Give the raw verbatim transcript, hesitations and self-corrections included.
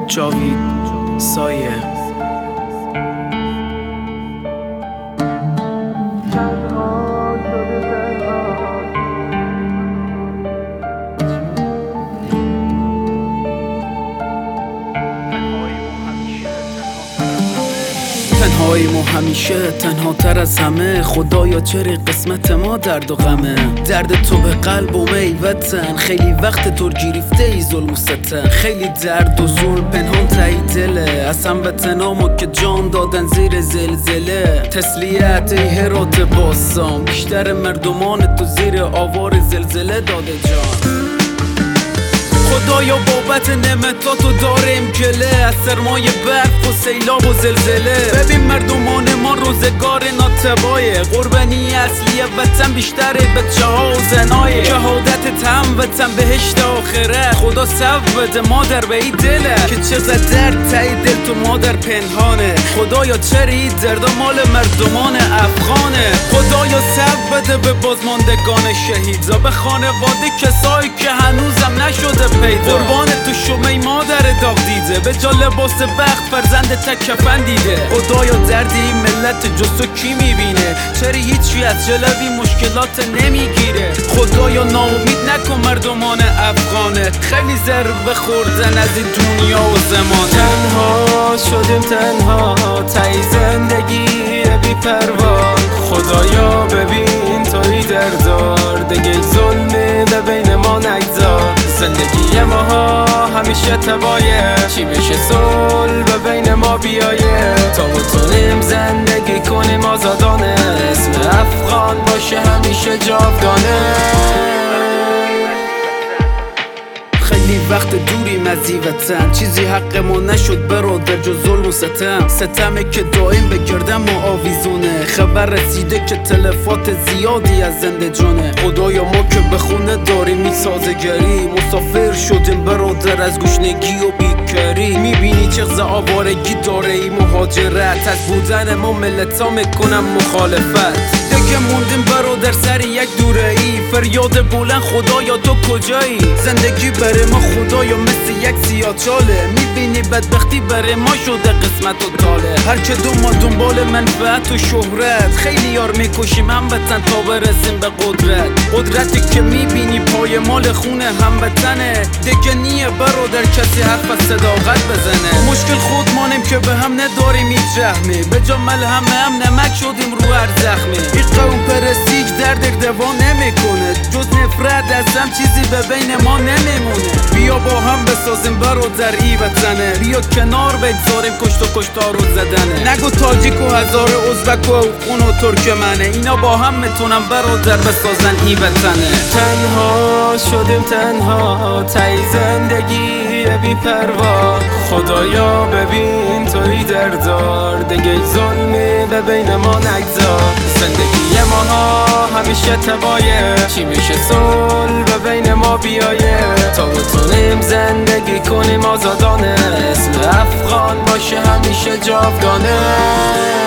جاوید سایه. تنهاییم و همیشه تنها تر از همه. خدایا چرا قسمت ما درد و غمه. درد تو به قلب و میوتن، خیلی وقت تو گریفته ای ظلم و ستم. خیلی درد و ظلم پنهان تایی دله، از هموطنامو که جان دادن زیر زلزله. تسلیت ای هرات باستان، بیشتر مردمان تو زیر آوار زلزله داده جان. خدایا بابت نعمتاتو داریم گله، از سرمایه برف و سیلاب و زلزله. ببین مردمان ما روزگار ناتبایه، قربانی اصلی وطن بیشتره بچه ها و زنایه. شهادت هم وطن بهشت آخره، خدا صف بده مادر به این دله که چقدر درد تایی دل تو مادر پنهانه. خدایا چرا این دردا مال مردمان افغانه. خدایا صف بده به بازماندگان شهیدا، به خانواده کسایی که هنوزم نشده پیدا. قربان تو شمه مادر داغ دیده، به جا لباس بخت فرزند تک کفن دیده. خدایا دردی این ملت جز تو کی میبینه؟ چرا هیچی از جلوی مشکلات نمیگیره؟ خدایا ناامید نکن مردمان افغانه، خیلی ضربه خوردن از این دنیا و زمانه. تنها شدیم تنها تای زندگی بی پروا. خدایا ببین توی دردار، دیگه ظلمی به بین ما نگذار. زندگی ماها همیشه تبایه، چی میشه صلح به بین ما بیایه. تا بتونیم زندگی کنیم آزادانه، اسم افغان باشه همیشه جاودانه. خیلی وقت دوریم از این وطن، چیزی حق ما نشد برادر جز ظلم و ستم. ستمه که دائم به گردن ما آویزونه، خبر رسیده که تلفات زیادی از زنده جانه. خدایا ما که به خونه داریم میسازگری، مسافر شدیم برادر از گشنگی و بیکاری. میبینی چقدر آوارگی داره این مهاجرت، از بودن ما ملتا میکنم مخالفت. دیگه موندیم برادر سر یک دوره ای، فریاد بلند خدایا تو کجایی؟ زندگی بره ما خدایا مثل یک سیاچاله، میبینی بدبختی بره ما شده قسمت و تاله. هر که دو ما دنبال منفعت و شهرت، خیلی یار میکشیم هموطن تا برسیم به قدرت. قدرتی که میبینی پای مال خونه هموطنه، دیگه نیه برادر کسی حرف از صداقت بزنه. مشکل خود مانیم که به هم نداریم هیچ رحمی، به جا ملهم هم نمک شدیم رو هر زخمی. این قوم پرستیج درد دوا نمیکنه، جز نفرت از هم چیزی به بین ما نمیمونه. بیا با هم بسازیم برادر ای وطنه، بیا کنار بگذاریم کشت و کشتار و زدنه. نگو تاجیک و هزار ازبک و افغان و ترکمنه، اینا با هم میتونن برادر بسازن ای وطنه. تنها شدیم تنها تای زندگی بی پروا. خدایا ببین توی دردار، دیگه ظلمی به بین ما نگذار. زندگی ماها همیشه تبایه، چی میشه صلح به بین ما بیایه. تا بتونیم زندگی کنیم آزادانه، اسم افغان باشه همیشه جاودانه.